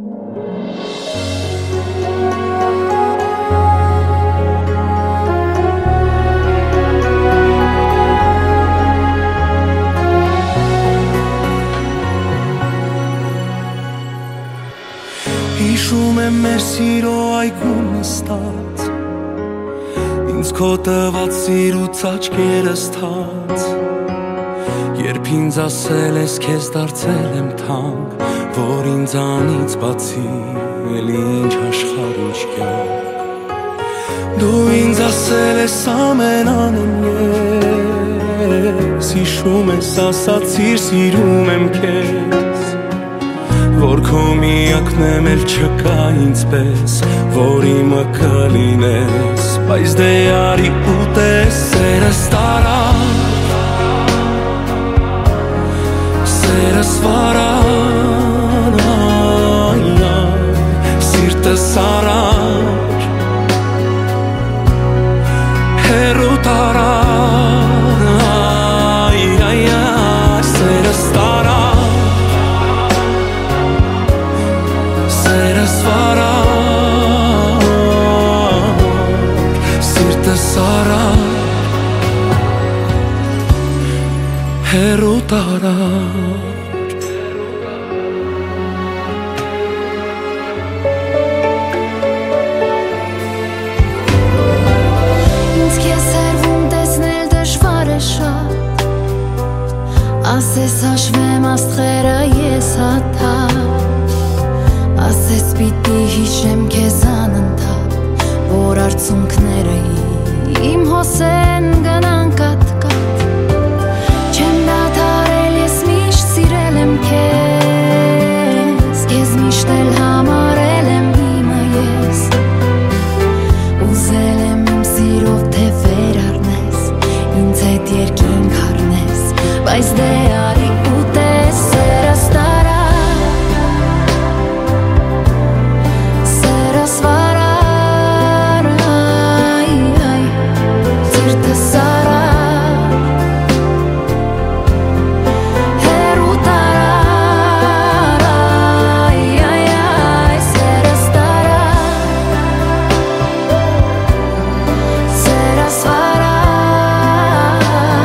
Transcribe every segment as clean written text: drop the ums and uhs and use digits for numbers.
Հիշում եմ մեր սիրո այգում նստած, ինձ քո տված սիրուց աչքերս թած, երբ ինձ ասել ես քեզ դարձել եմ թանկ, որ ինձանից բացի էլի ինչ աշխարհ ինչ կյանք, դու ինձ ասել ես ամեն անեմ ես, հիշում ես ասացիր սիրում եմ քեզ, որ քո միակն եմ էլ չկա ինձ պես, որ իմը կլինես, բայց դե արի ու տես սերս տարավ, սերս վարան, սիրտս արար, հեռու տարար, սերս տարավ, սերս վարար, սիրտս արար, հեռու տարար, ինձ քեզ սերվում տեսնել դժվար է շատ, ասես հաշվեմ աստղերը ես հաթար, ասես պիտի հիշեմ քեզ անընդհատ, որ արցունքները իմ հոսեն գնան կատ-կատ, չեմ դադարել ես միշտ սիրել եմ քեզ, քեզ միշտ էլ համարել եմ իմը ես, ուզել եմ իմ սիրով թե վեր առնես, ինձ հետ երկինք առնես, բայց դե արի ու տես սերս տարավ, սերս վարար, սիրտս արար, հեռու տարար, սերս տարավ, սերս վարար,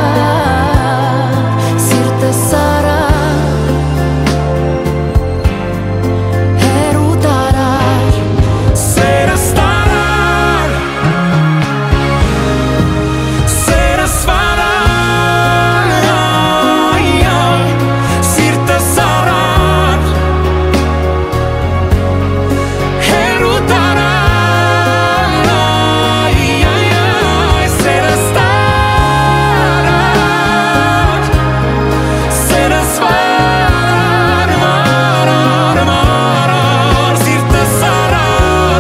սիրտս արար, հեռու տարար, սերս տարար, սերս վարար, սիրտս արար, հեռու տարար, սերս տարար, սերս վարար, սիրտս արար,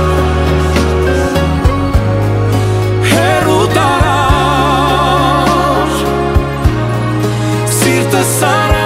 հեռու տարար, սիրտս արար,